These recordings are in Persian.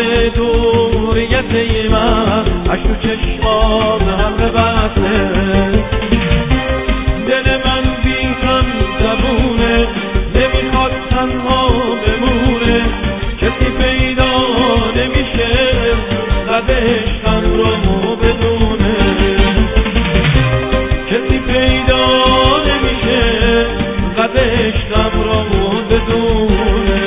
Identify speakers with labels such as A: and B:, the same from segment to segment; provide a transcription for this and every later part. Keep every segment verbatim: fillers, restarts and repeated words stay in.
A: دوریت من اش تو چشمام هم بسته دل من بی هم زبونه نمیخواد تنها بمونه کسی پیدا نمیشه قد عشقم رو بدونه کسی پیدا نمیشه قد عشقم رو بدونه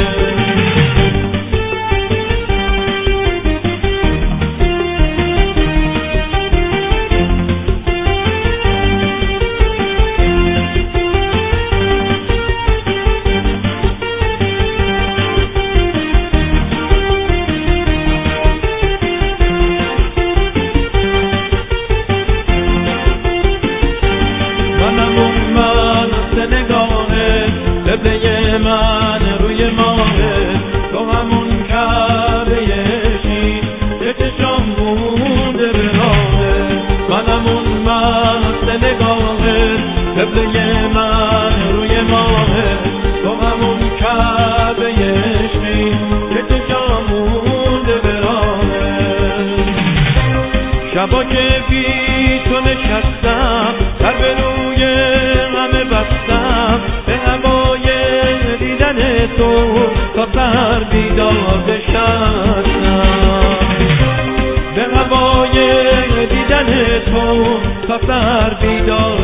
A: قبله من روی ماهه تو همون کعبه‌شی که چشام مونده به راهه من همون مست نگاهه قبله من روی ماهه تو همون کعبه‌شی که چشام مونده به راهه شبا که بی تو نشستم سر به روی همه بستم به هوای دیدن تو تا سر بیدار بشستم به هوای دیدن تو تا سر بیدار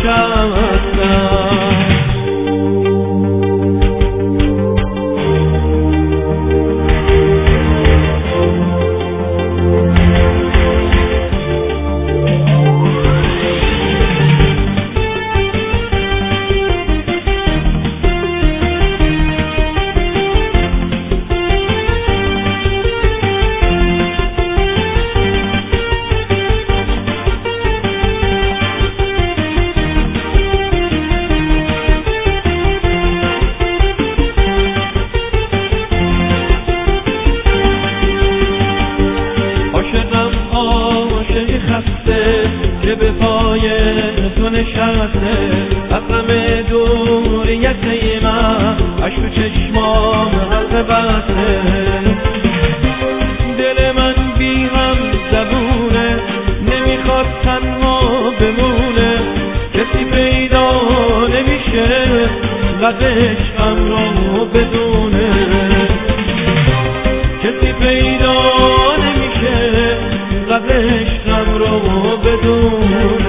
A: بشستم که به پای تو نشسته اقرم دوریت من اش تو چشمام حلقه بسته دل من بی هم زبونه نمیخواد تنها بمونه کسی پیدا نمیشه قد عشقم رو بدونه کسی پیدا نمیشه قد عشقم رو بدون